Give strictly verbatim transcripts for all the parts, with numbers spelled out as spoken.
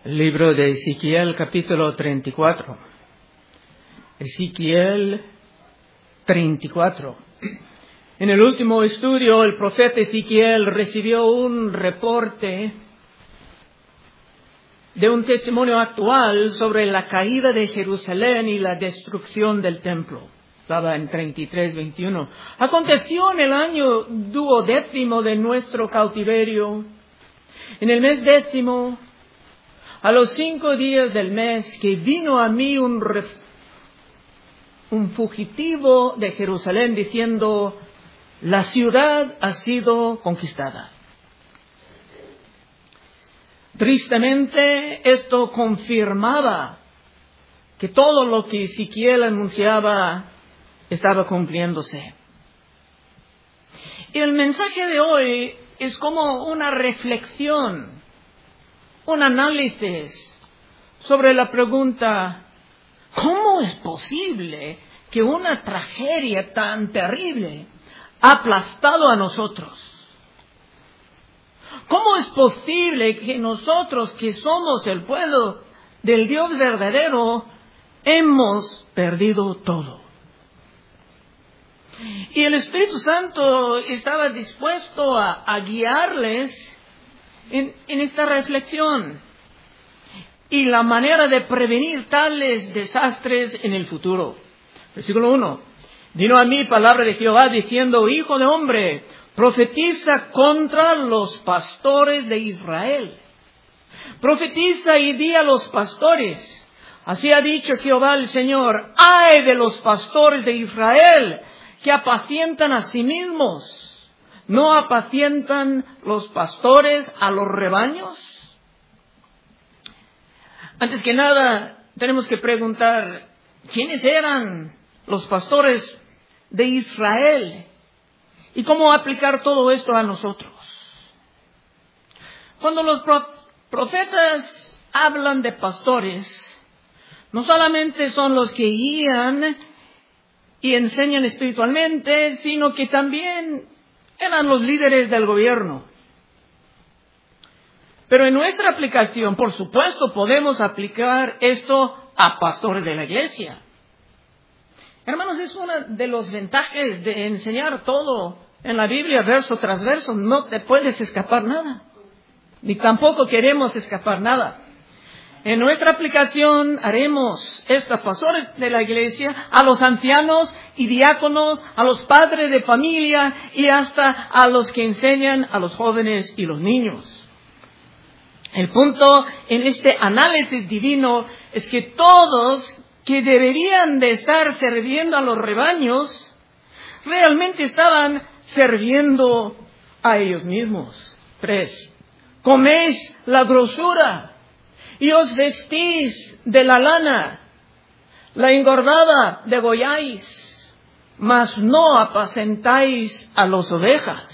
El libro de Ezequiel, capítulo treinta y cuatro. Ezequiel treinta y cuatro. En el último estudio, el profeta Ezequiel recibió un reporte de un testimonio actual sobre la caída de Jerusalén y la destrucción del templo. Estaba en treinta y tres, veintiuno. Aconteció en el año duodécimo de nuestro cautiverio, en el mes décimo, a los cinco días del mes, que vino a mí un, ref, un fugitivo de Jerusalén diciendo: la ciudad ha sido conquistada. Tristemente, esto confirmaba que todo lo que Ezequiel anunciaba estaba cumpliéndose. Y el mensaje de hoy es como una reflexión, un análisis sobre la pregunta: ¿cómo es posible que una tragedia tan terrible ha aplastado a nosotros? ¿Cómo es posible que nosotros, que somos el pueblo del Dios verdadero, hemos perdido todo? Y el Espíritu Santo estaba dispuesto a, a guiarles en, en esta reflexión y la manera de prevenir tales desastres en el futuro. Versículo uno. Vino a mí palabra de Jehová diciendo: hijo de hombre, profetiza contra los pastores de Israel. Profetiza y di a los pastores: así ha dicho Jehová el Señor, ay de los pastores de Israel, que apacientan a sí mismos. ¿No apacientan los pastores a los rebaños? Antes que nada, tenemos que preguntar: ¿quiénes eran los pastores de Israel? ¿Y cómo aplicar todo esto a nosotros? Cuando los profetas hablan de pastores, no solamente son los que guían y enseñan espiritualmente, sino que también eran los líderes del gobierno. Pero en nuestra aplicación, por supuesto, podemos aplicar esto a pastores de la iglesia. Hermanos, es una de los ventajas de enseñar todo en la Biblia, verso tras verso. No te puedes escapar nada, ni tampoco queremos escapar nada. En nuestra aplicación haremos estos pastores de la iglesia, a los ancianos y diáconos, a los padres de familia y hasta a los que enseñan a los jóvenes y los niños. El punto en este análisis divino es que todos que deberían de estar sirviendo a los rebaños, realmente estaban sirviendo a ellos mismos. Tres. Coméis la grosura y os vestís de la lana, la engordada degolláis, mas no apacentáis a las ovejas.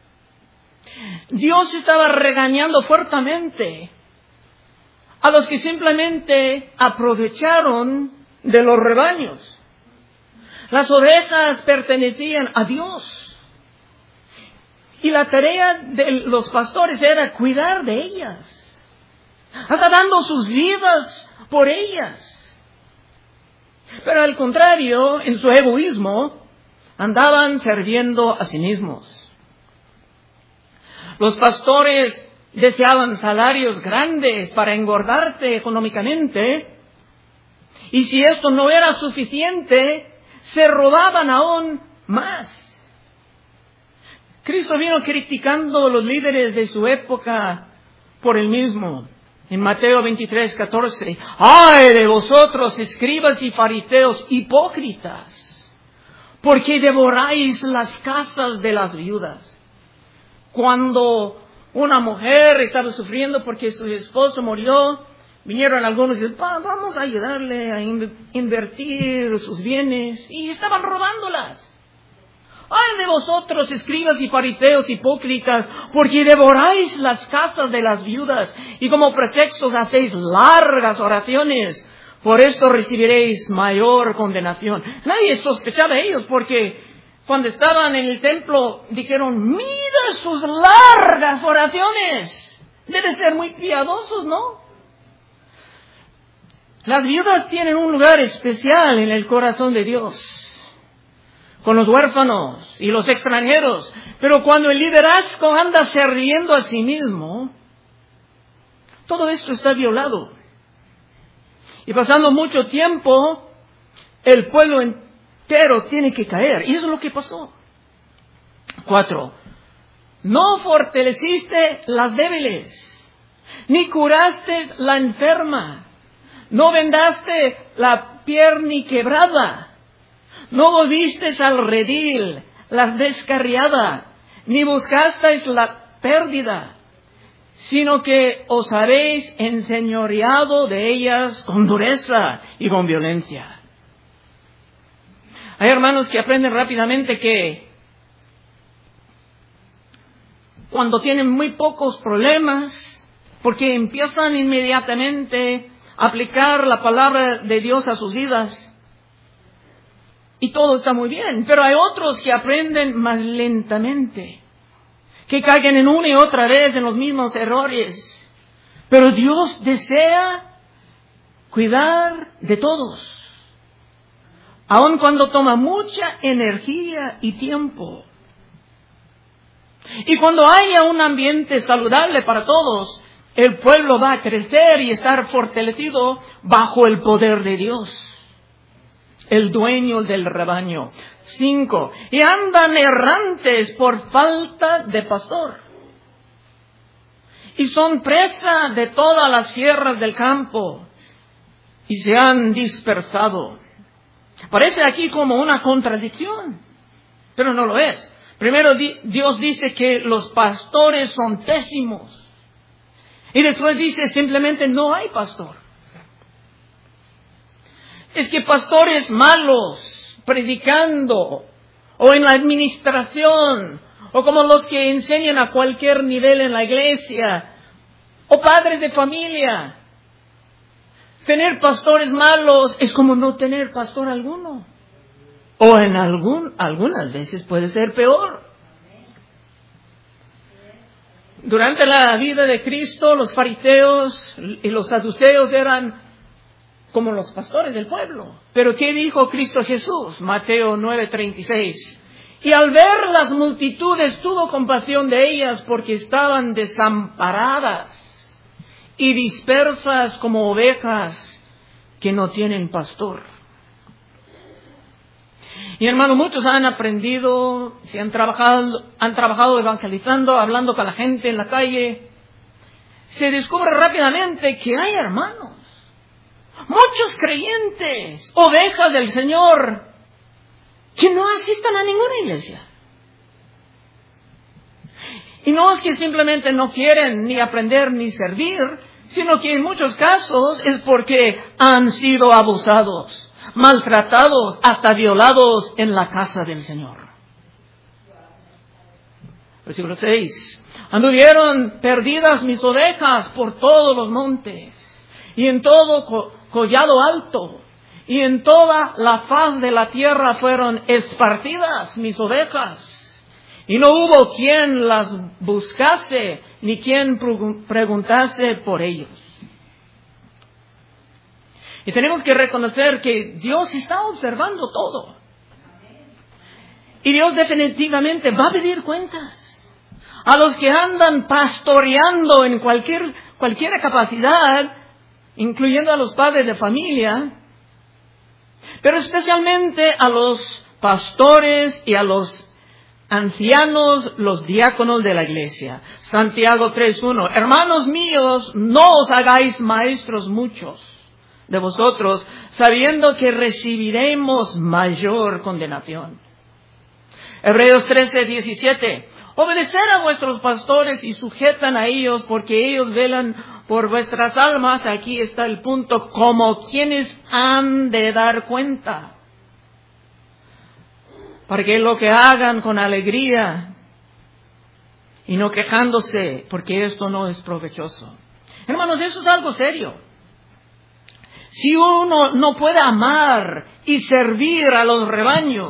Dios estaba regañando fuertemente a los que simplemente aprovecharon de los rebaños. Las ovejas pertenecían a Dios, y la tarea de los pastores era cuidar de ellas, hasta dando sus vidas por ellas. Pero al contrario, en su egoísmo, andaban sirviendo a sí mismos. Los pastores deseaban salarios grandes para engordarte económicamente, y si esto no era suficiente, se robaban aún más. Cristo vino criticando a los líderes de su época por el mismo. En Mateo veintitrés, catorce, ¡ay de vosotros, escribas y fariseos hipócritas! Porque devoráis las casas de las viudas. Cuando una mujer estaba sufriendo porque su esposo murió, vinieron algunos y dijeron: vamos a ayudarle a invertir sus bienes, y estaban robándolas. ¡Ay de vosotros, escribas y fariseos hipócritas, porque devoráis las casas de las viudas, y como pretextos hacéis largas oraciones! Por esto recibiréis mayor condenación. Nadie sospechaba de ellos, porque cuando estaban en el templo dijeron: mira sus largas oraciones. Deben ser muy piadosos, ¿no? Las viudas tienen un lugar especial en el corazón de Dios, con los huérfanos y los extranjeros. Pero cuando el liderazgo anda sirviendo a sí mismo, todo esto está violado. Y pasando mucho tiempo, el pueblo entero tiene que caer. Y eso es lo que pasó. Cuatro. No fortaleciste las débiles, ni curaste la enferma, no vendaste la pierna quebrada, no volviste al redil la descarriada, ni buscasteis la pérdida, sino que os habéis enseñoreado de ellas con dureza y con violencia. Hay hermanos que aprenden rápidamente que cuando tienen muy pocos problemas, porque empiezan inmediatamente a aplicar la palabra de Dios a sus vidas, y todo está muy bien. Pero hay otros que aprenden más lentamente, que caigan en una y otra vez en los mismos errores. Pero Dios desea cuidar de todos, aun cuando toma mucha energía y tiempo. Y cuando haya un ambiente saludable para todos, el pueblo va a crecer y estar fortalecido bajo el poder de Dios, el dueño del rebaño. Cinco. Y andan errantes por falta de pastor, y son presa de todas las fieras del campo, y se han dispersado. Parece aquí como una contradicción, pero no lo es. Primero Dios dice que los pastores son pésimos, y después dice simplemente no hay pastor. Es que pastores malos, predicando, o en la administración, o como los que enseñan a cualquier nivel en la iglesia, o padres de familia, tener pastores malos es como no tener pastor alguno. O en algún, algunas veces puede ser peor. Durante la vida de Cristo, los fariseos y los saduceos eran como los pastores del pueblo. Pero ¿qué dijo Cristo Jesús? Mateo nueve treinta y seis. Y al ver las multitudes tuvo compasión de ellas, porque estaban desamparadas y dispersas como ovejas que no tienen pastor. Y hermano, muchos han aprendido, se han trabajado, han trabajado evangelizando, hablando con la gente en la calle. Se descubre rápidamente que hay hermanos, muchos creyentes, ovejas del Señor, que no asistan a ninguna iglesia. Y no es que simplemente no quieren ni aprender ni servir, sino que en muchos casos es porque han sido abusados, maltratados, hasta violados en la casa del Señor. Versículo seis. Anduvieron perdidas mis ovejas por todos los montes, y en todo co- collado alto, y en toda la faz de la tierra fueron esparcidas mis ovejas, y no hubo quien las buscase, ni quien preguntase por ellos. Y tenemos que reconocer que Dios está observando todo. Y Dios definitivamente va a pedir cuentas a los que andan pastoreando en cualquier, cualquier capacidad, incluyendo a los padres de familia, pero especialmente a los pastores y a los ancianos, los diáconos de la iglesia. Santiago tres uno. Hermanos míos, no os hagáis maestros muchos de vosotros, sabiendo que recibiremos mayor condenación. Hebreos trece diecisiete. Obedeced a vuestros pastores y sujetan a ellos, porque ellos velan por vuestras almas. Aquí está el punto, como quienes han de dar cuenta, para que lo que hagan con alegría y no quejándose, porque esto no es provechoso. Hermanos, eso es algo serio. Si uno no puede amar y servir a los rebaños,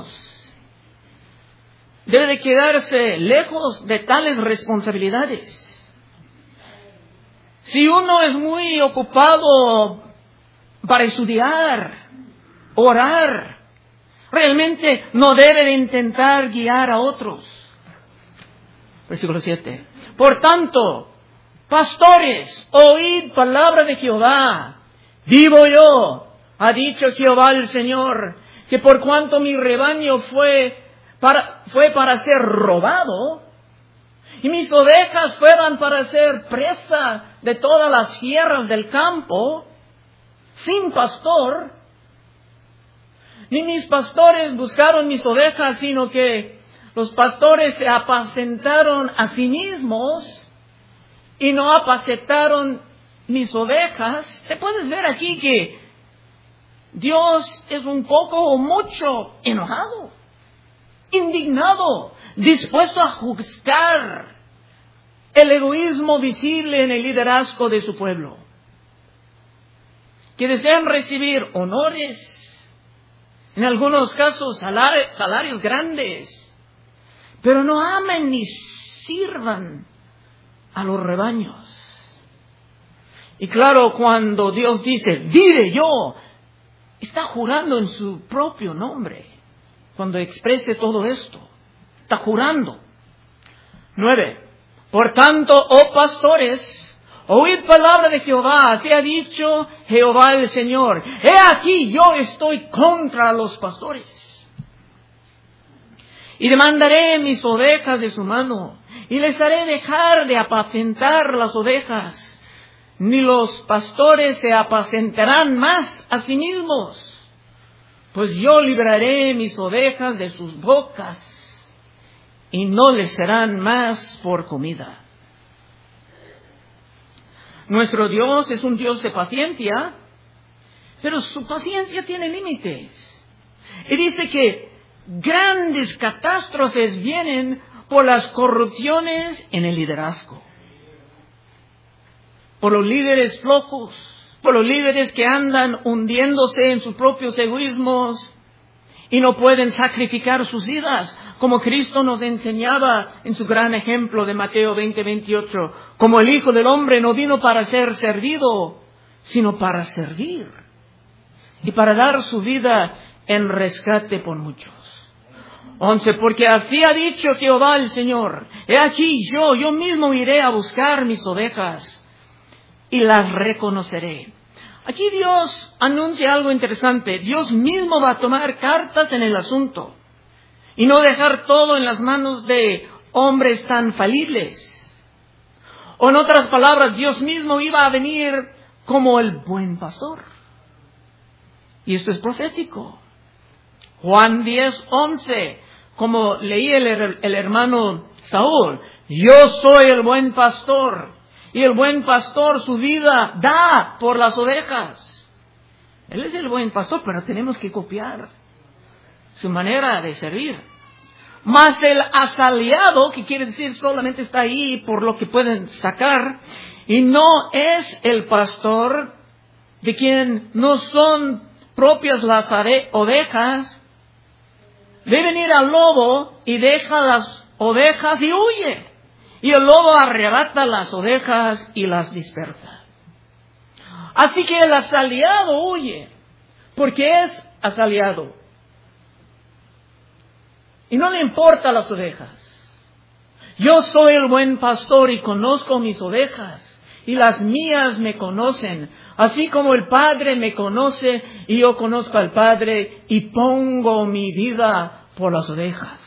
debe de quedarse lejos de tales responsabilidades. Si uno es muy ocupado para estudiar, orar. Realmente no debe de intentar guiar a otros. Versículo siete. Por tanto, pastores, oíd palabra de Jehová. Vivo yo, ha dicho Jehová el Señor, que por cuanto mi rebaño fue para, fue para ser robado, y mis ovejas fueran para ser presa de todas las fieras del campo, sin pastor, ni mis pastores buscaron mis ovejas, sino que los pastores se apacentaron a sí mismos y no apacentaron mis ovejas. Te puedes ver aquí que Dios es un poco o mucho enojado, indignado, dispuesto a juzgar el egoísmo visible en el liderazgo de su pueblo, que desean recibir honores, en algunos casos salarios, salarios grandes, pero no amen ni sirvan a los rebaños. Y claro, cuando Dios dice, diré yo, está jurando en su propio nombre. Cuando exprese todo esto, está jurando. Nueve. Por tanto, oh pastores, oíd palabra de Jehová, así ha dicho Jehová el Señor. He aquí, yo estoy contra los pastores. Y demandaré mis ovejas de su mano, y les haré dejar de apacentar las ovejas. Ni los pastores se apacentarán más a sí mismos, pues yo libraré mis ovejas de sus bocas, y no les serán más por comida. Nuestro Dios es un Dios de paciencia, pero su paciencia tiene límites. Y dice que grandes catástrofes vienen por las corrupciones en el liderazgo, por los líderes flojos, por los líderes que andan hundiéndose en sus propios egoísmos y no pueden sacrificar sus vidas, como Cristo nos enseñaba en su gran ejemplo de Mateo veinte veintiocho, como el Hijo del Hombre no vino para ser servido, sino para servir y para dar su vida en rescate por muchos. Once, porque así ha dicho Jehová el Señor, he aquí yo, yo mismo iré a buscar mis ovejas y las reconoceré. Aquí Dios anuncia algo interesante. Dios mismo va a tomar cartas en el asunto y no dejar todo en las manos de hombres tan falibles. O en otras palabras, Dios mismo iba a venir como el buen pastor. Y esto es profético. Juan diez once, como leía el, el hermano Saúl, yo soy el buen pastor. Y el buen pastor su vida da por las ovejas. Él es el buen pastor, pero tenemos que copiar su manera de servir. Mas el asalariado, que quiere decir solamente está ahí por lo que pueden sacar, y no es el pastor, de quien no son propias las ovejas, ve venir al lobo y deja las ovejas y huye. Y el lobo arrebata las ovejas y las dispersa. Así que el asalariado huye, porque es asalariado. Y no le importa las ovejas. Yo soy el buen pastor y conozco mis ovejas, y las mías me conocen, así como el Padre me conoce, y yo conozco al Padre, y pongo mi vida por las ovejas.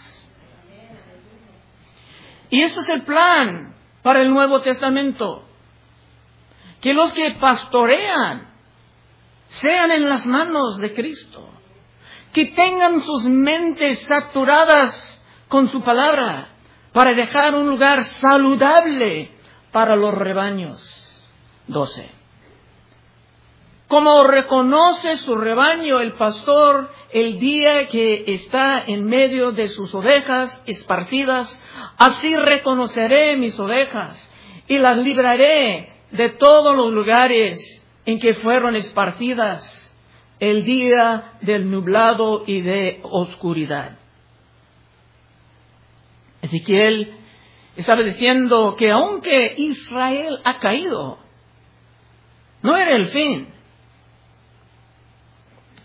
Y este es el plan para el Nuevo Testamento. Que los que pastorean sean en las manos de Cristo. Que tengan sus mentes saturadas con su palabra para dejar un lugar saludable para los rebaños. doce. Como reconoce su rebaño el pastor el día que está en medio de sus ovejas esparcidas, así reconoceré mis ovejas y las libraré de todos los lugares en que fueron esparcidas el día del nublado y de oscuridad. Ezequiel estaba diciendo que aunque Israel ha caído, no era el fin.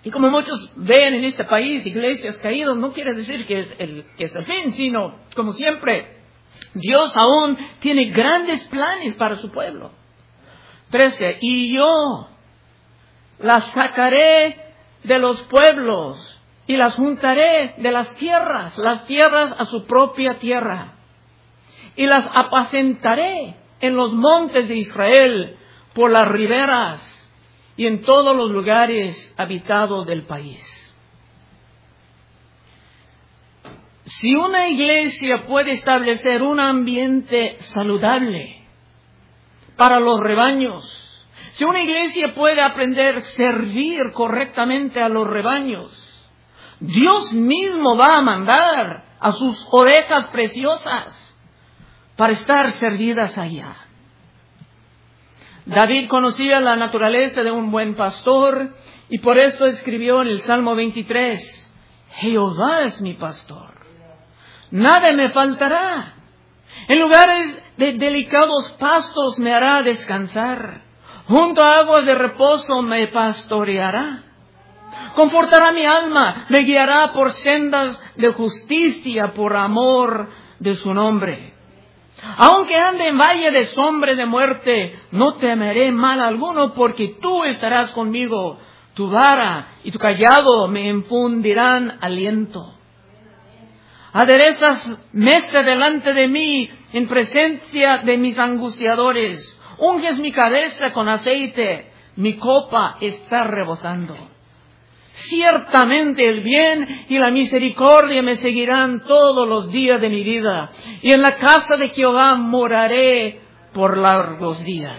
Y como muchos ven en este país, iglesias caídas, no quiere decir que es el, que es el fin, sino, como siempre, Dios aún tiene grandes planes para su pueblo. trece. Y yo las sacaré de los pueblos y las juntaré de las tierras, las tierras a su propia tierra. Y las apacentaré en los montes de Israel, por las riberas y en todos los lugares habitados del país. Si una iglesia puede establecer un ambiente saludable para los rebaños, si una iglesia puede aprender a servir correctamente a los rebaños, Dios mismo va a mandar a sus ovejas preciosas para estar servidas allá. David conocía la naturaleza de un buen pastor y por esto escribió en el Salmo veintitrés, Jehová es mi pastor, nada me faltará. En lugares de delicados pastos me hará descansar, junto a aguas de reposo me pastoreará. Confortará mi alma, me guiará por sendas de justicia por amor de su nombre. Aunque ande en valle de sombra de muerte, no temeré mal alguno, porque tú estarás conmigo. Tu vara y tu cayado me infundirán aliento. Aderezas mesa delante de mí en presencia de mis angustiadores. Unges mi cabeza con aceite, mi copa está rebosando. Ciertamente el bien y la misericordia me seguirán todos los días de mi vida, y en la casa de Jehová moraré por largos días.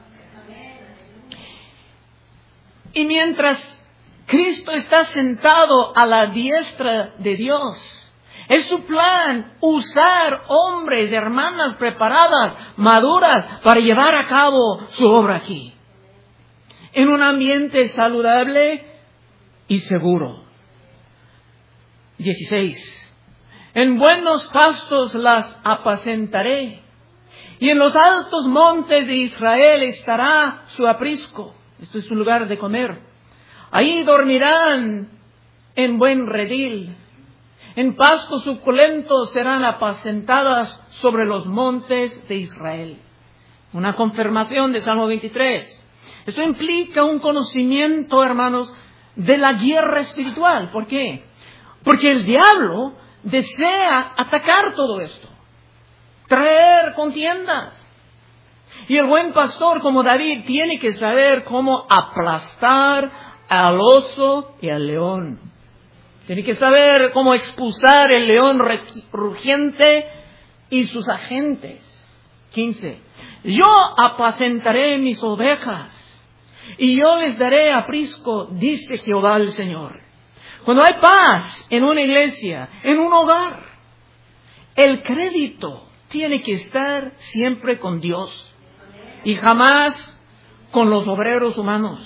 Y mientras Cristo está sentado a la diestra de Dios, es su plan usar hombres y hermanas preparadas, maduras, para llevar a cabo su obra aquí, en un ambiente saludable y seguro. dieciséis. En buenos pastos las apacentaré, y en los altos montes de Israel estará su aprisco. Esto es su lugar de comer. Ahí dormirán en buen redil. En pastos suculentos serán apacentadas sobre los montes de Israel. Una confirmación de Salmo veintitrés. Esto implica un conocimiento, hermanos, de la guerra espiritual. ¿Por qué? Porque el diablo desea atacar todo esto, traer contiendas. Y el buen pastor, como David, tiene que saber cómo aplastar al oso y al león. Tiene que saber cómo expulsar el león rugiente y sus agentes. quince. Yo apacentaré mis ovejas, y yo les daré aprisco, dice Jehová el Señor. Cuando hay paz en una iglesia, en un hogar, el crédito tiene que estar siempre con Dios y jamás con los obreros humanos.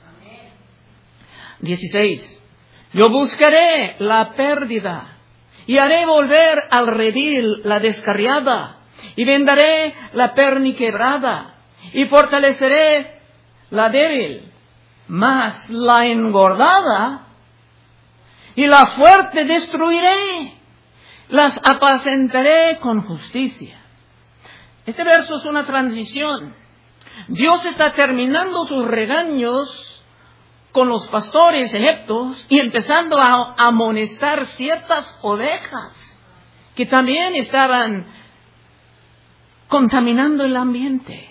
dieciséis. Yo buscaré la pérdida y haré volver al redil la descarriada, y vendaré la perniquebrada y fortaleceré la débil, mas la engordada y la fuerte destruiré, las apacentaré con justicia. Este verso es una transición. Dios está terminando sus regaños con los pastores ineptos y empezando a amonestar ciertas ovejas que también estaban contaminando el ambiente.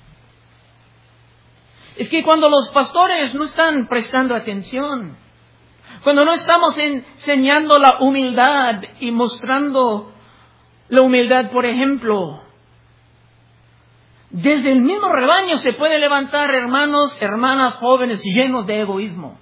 Es que cuando los pastores no están prestando atención, cuando no estamos enseñando la humildad y mostrando la humildad, por ejemplo, desde el mismo rebaño se puede levantar hermanos, hermanas jóvenes llenos de egoísmo.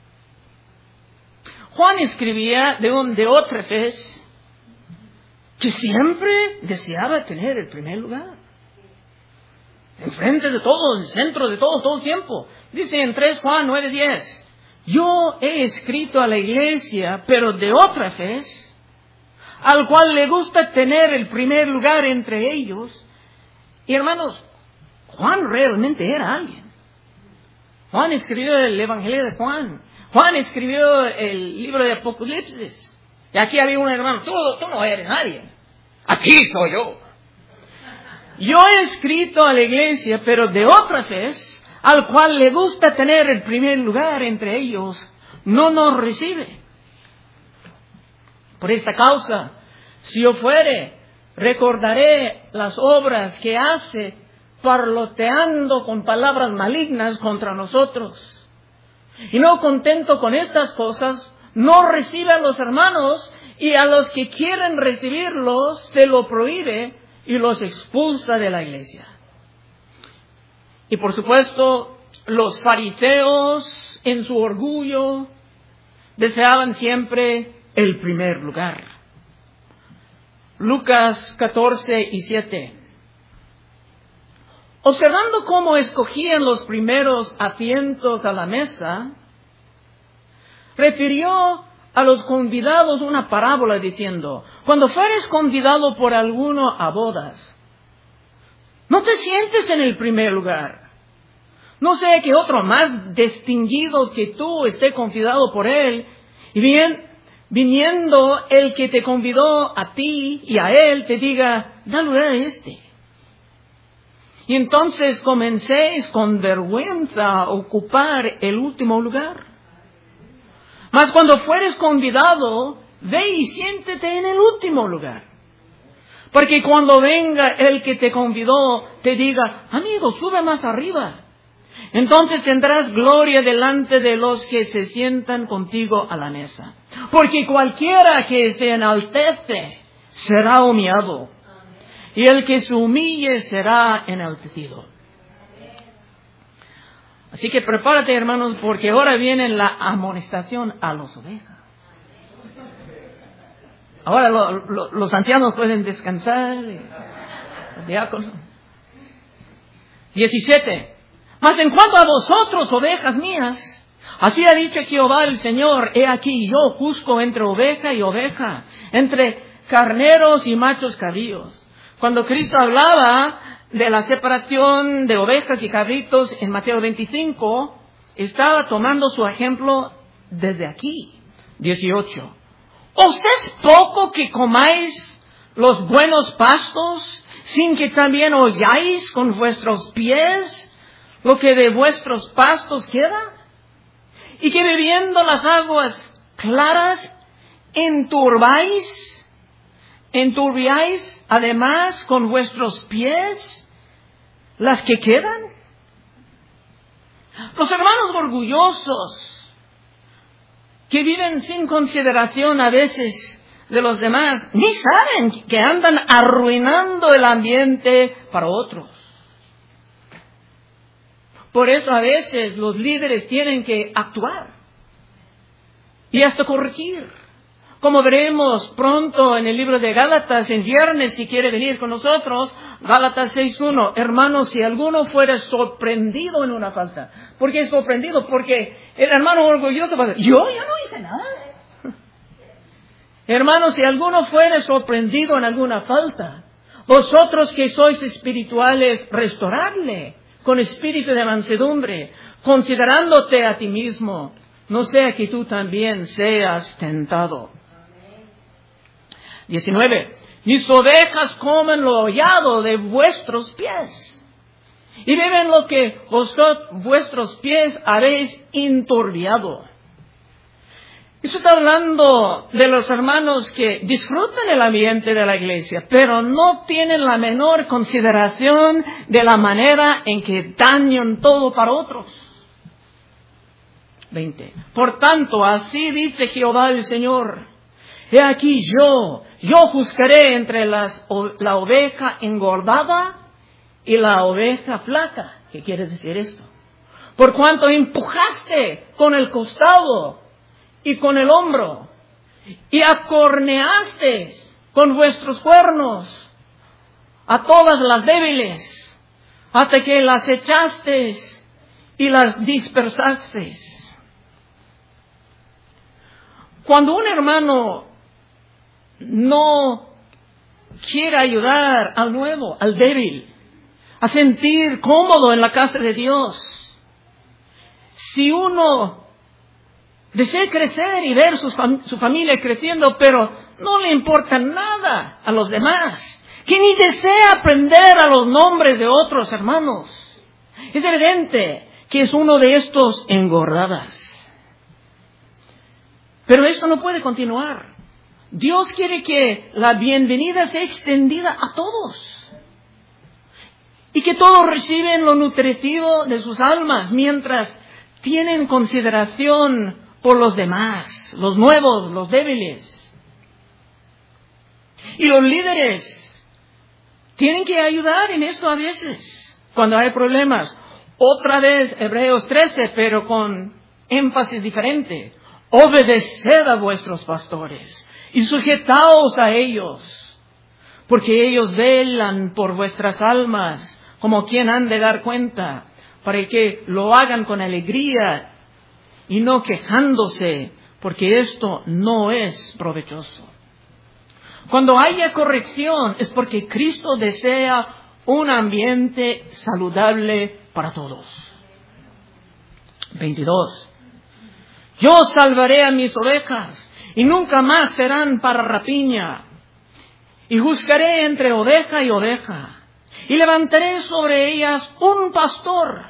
Juan escribía de un Diótrefes que siempre deseaba tener el primer lugar, enfrente de todos, en el centro de todo, todo el tiempo. Dice en tres Juan nueve diez, yo he escrito a la iglesia, pero Diótrefes, al cual le gusta tener el primer lugar entre ellos. Y hermanos, Juan realmente era alguien. Juan escribió el Evangelio de Juan. Juan escribió el libro de Apocalipsis. Y aquí había un hermano, tú, tú no eres nadie. Aquí soy yo. Yo he escrito a la iglesia, pero de otra fe, al cual le gusta tener el primer lugar entre ellos, no nos recibe. Por esta causa, si yo fuere, recordaré las obras que hace parloteando con palabras malignas contra nosotros. Y no contento con estas cosas, no recibe a los hermanos, y a los que quieren recibirlos se lo prohíbe y los expulsa de la iglesia. Y por supuesto, los fariseos en su orgullo deseaban siempre el primer lugar. Lucas catorce y siete. Observando cómo escogían los primeros asientos a la mesa, refirió a los convidados una parábola diciendo: cuando fueres convidado por alguno a bodas, no te sientes en el primer lugar. No sea que otro más distinguido que tú esté convidado por él, y bien, viniendo el que te convidó a ti y a él, te diga: da lugar a este. Y entonces comencéis con vergüenza a ocupar el último lugar. Mas cuando fueres convidado, ve y siéntete en el último lugar. Porque cuando venga el que te convidó, te diga: amigo, sube más arriba. Entonces tendrás gloria delante de los que se sientan contigo a la mesa. Porque cualquiera que se enaltece será humillado, y el que se humille será enaltecido. Así que prepárate, hermanos, porque ahora viene la amonestación a las ovejas. Ahora lo, lo, los ancianos pueden descansar. Los diáconos. diecisiete. Mas en cuanto a vosotros, ovejas mías, así ha dicho Jehová el Señor: he aquí yo juzgo entre oveja y oveja, entre carneros y machos cabríos. Cuando Cristo hablaba de la separación de ovejas y cabritos en Mateo veinticinco, estaba tomando su ejemplo desde aquí. dieciocho. ¿Os es poco que comáis los buenos pastos, sin que también oyáis con vuestros pies lo que de vuestros pastos queda? Y que bebiendo las aguas claras enturbáis, enturbiáis además con vuestros pies las que quedan. Los hermanos orgullosos, que viven sin consideración a veces de los demás, ni saben que andan arruinando el ambiente para otros. Por eso a veces los líderes tienen que actuar y hasta corregir. Como veremos pronto en el libro de Gálatas, en viernes, si quiere venir con nosotros, Gálatas seis uno. Hermanos, si alguno fuera sorprendido en una falta. ¿Por qué es sorprendido? Porque el hermano orgulloso va a decir: yo, yo no hice nada. Hermanos, si alguno fuera sorprendido en alguna falta, vosotros que sois espirituales, restauradle con espíritu de mansedumbre, considerándote a ti mismo, no sea que tú también seas tentado. diecinueve. Mis ovejas comen lo hollado de vuestros pies, y beben lo que vosotros, vuestros pies habéis enturbiado. Eso está hablando de los hermanos que disfrutan el ambiente de la iglesia, pero no tienen la menor consideración de la manera en que dañan todo para otros. veinte. Por tanto, así dice Jehová el Señor: he aquí yo, yo juzgaré entre las, la oveja engordada y la oveja flaca. ¿Qué quiere decir esto? Por cuanto empujaste con el costado y con el hombro, y acorneaste con vuestros cuernos a todas las débiles, hasta que las echaste y las dispersaste. Cuando un hermano no quiere ayudar al nuevo, al débil, a sentir cómodo en la casa de Dios, si uno Desea crecer y ver su, fam- su familia creciendo, pero no le importa nada a los demás. Que ni desea aprender a los nombres de otros hermanos. Es evidente que es uno de estos engordadas. Pero esto no puede continuar. Dios quiere que la bienvenida sea extendida a todos. Y que todos reciben lo nutritivo de sus almas mientras tienen consideración por los demás, los nuevos, los débiles. Y los líderes tienen que ayudar en esto a veces, cuando hay problemas. Otra vez, Hebreos trece, pero con énfasis diferente. Obedeced a vuestros pastores y sujetaos a ellos, porque ellos velan por vuestras almas, como quien han de dar cuenta, para que lo hagan con alegría y no quejándose, porque esto no es provechoso. Cuando haya corrección es porque Cristo desea un ambiente saludable para todos. veintidós. Yo salvaré a mis ovejas y nunca más serán para rapiña. Y juzgaré entre oveja y oveja. Y levantaré sobre ellas un pastor.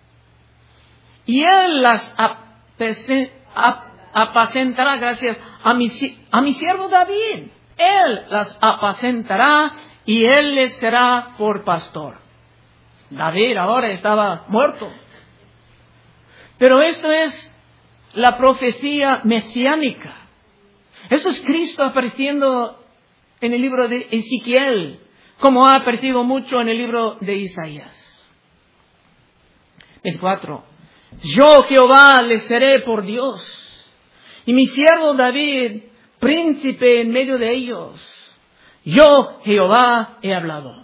Y él las apese, ap, apacentará, gracias, a mi, a mi siervo David. Él las apacentará y él les será por pastor. David ahora estaba muerto. Pero esto es la profecía mesiánica. Eso es Cristo apareciendo en el libro de Ezequiel, como ha aparecido mucho en el libro de Isaías. veinticuatro. Yo, Jehová, les seré por Dios, y mi siervo David, príncipe en medio de ellos. Yo, Jehová, he hablado.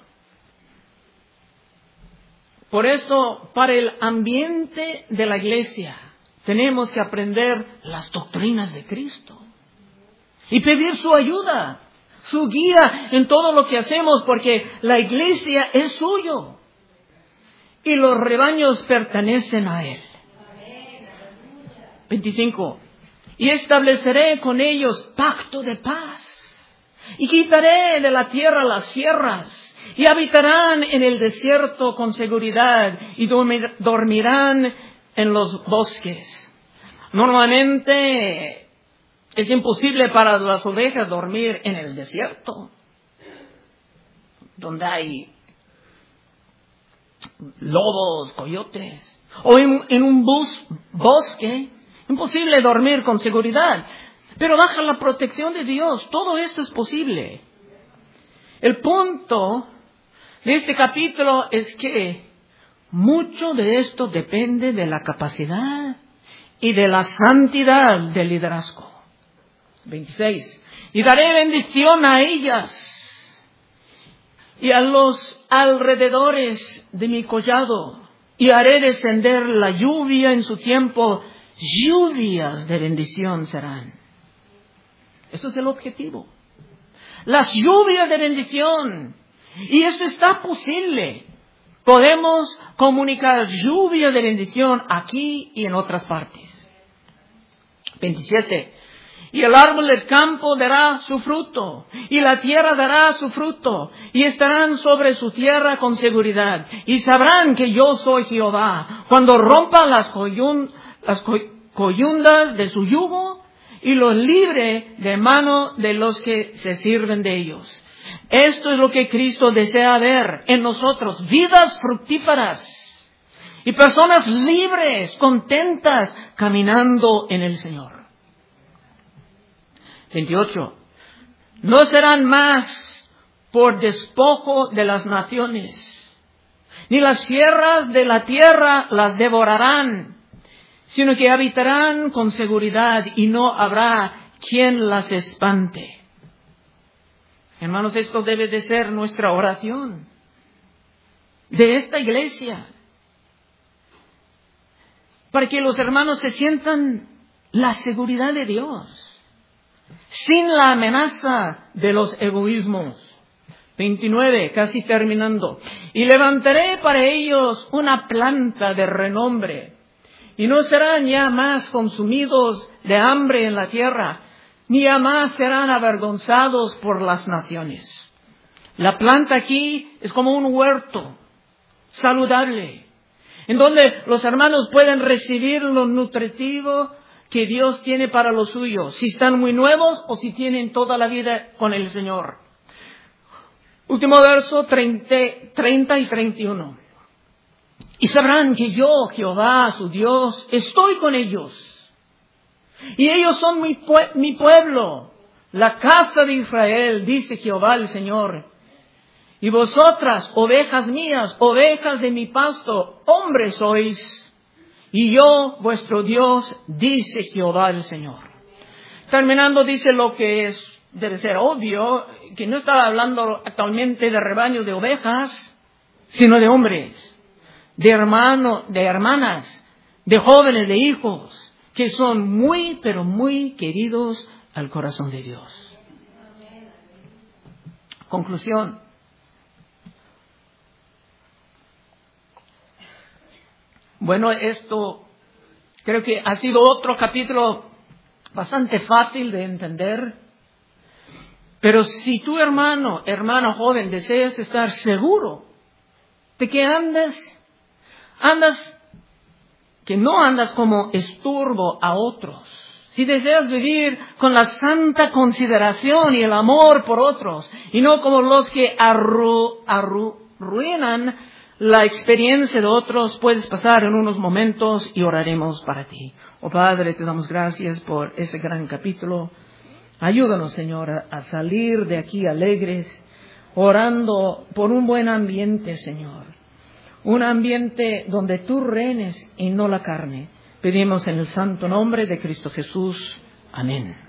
Por esto, para el ambiente de la iglesia, tenemos que aprender las doctrinas de Cristo y pedir su ayuda, su guía en todo lo que hacemos, porque la iglesia es suyo y los rebaños pertenecen a él. veinticinco. Y estableceré con ellos pacto de paz, y quitaré de la tierra las fieras, y habitarán en el desierto con seguridad, y dormirán en los bosques. Normalmente es imposible para las ovejas dormir en el desierto, donde hay lobos, coyotes, o en, en un bus, bosque. Imposible dormir con seguridad. Pero bajo la protección de Dios, todo esto es posible. El punto de este capítulo es que mucho de esto depende de la capacidad y de la santidad del liderazgo. veintiséis. Y daré bendición a ellas y a los alrededores de mi collado, y haré descender la lluvia en su tiempo. Lluvias de bendición serán. Eso es el objetivo. Las lluvias de bendición. Y eso está posible. Podemos comunicar lluvia de bendición aquí y en otras partes. veintisiete. Y el árbol del campo dará su fruto, y la tierra dará su fruto, y estarán sobre su tierra con seguridad, y sabrán que yo soy Jehová, cuando rompa las coyun, las coyundas de su yugo, y los libre de mano de los que se sirven de ellos. Esto es lo que Cristo desea ver en nosotros, vidas fructíferas, y personas libres, contentas, caminando en el Señor. veintiocho. No serán más por despojo de las naciones, ni las fieras de la tierra las devorarán, sino que habitarán con seguridad y no habrá quien las espante. Hermanos, esto debe de ser nuestra oración de esta iglesia, para que los hermanos se sientan la seguridad de Dios, sin la amenaza de los egoísmos. veintinueve, casi terminando. Y levantaré para ellos una planta de renombre, y no serán ya más consumidos de hambre en la tierra, ni ya más serán avergonzados por las naciones. La planta aquí es como un huerto saludable, en donde los hermanos pueden recibir lo nutritivo que Dios tiene para los suyos, si están muy nuevos o si tienen toda la vida con el Señor. Último verso, treinta y treinta y uno. Y sabrán que yo, Jehová, su Dios, estoy con ellos. Y ellos son mi, pue- mi pueblo, la casa de Israel, dice Jehová el Señor. Y vosotras, ovejas mías, ovejas de mi pasto, hombres sois. Y yo, vuestro Dios, dice Jehová el Señor. Terminando, dice lo que es, debe ser obvio, que no estaba hablando actualmente de rebaños de ovejas, sino de hombres, de hermanos, de hermanas, de jóvenes, de hijos, que son muy, pero muy queridos al corazón de Dios. Conclusión. Bueno, esto creo que ha sido otro capítulo bastante fácil de entender. Pero si tu hermano, hermano joven, deseas estar seguro de que andas, andas, que no andas como estorbo a otros, si deseas vivir con la santa consideración y el amor por otros, y no como los que arru, arru, arruinan la experiencia de otros, puedes pasar en unos momentos y oraremos para ti. Oh Padre, te damos gracias por ese gran capítulo. Ayúdanos, Señor, a salir de aquí alegres, orando por un buen ambiente, Señor. Un ambiente donde tú reines y no la carne. Pedimos en el santo nombre de Cristo Jesús. Amén.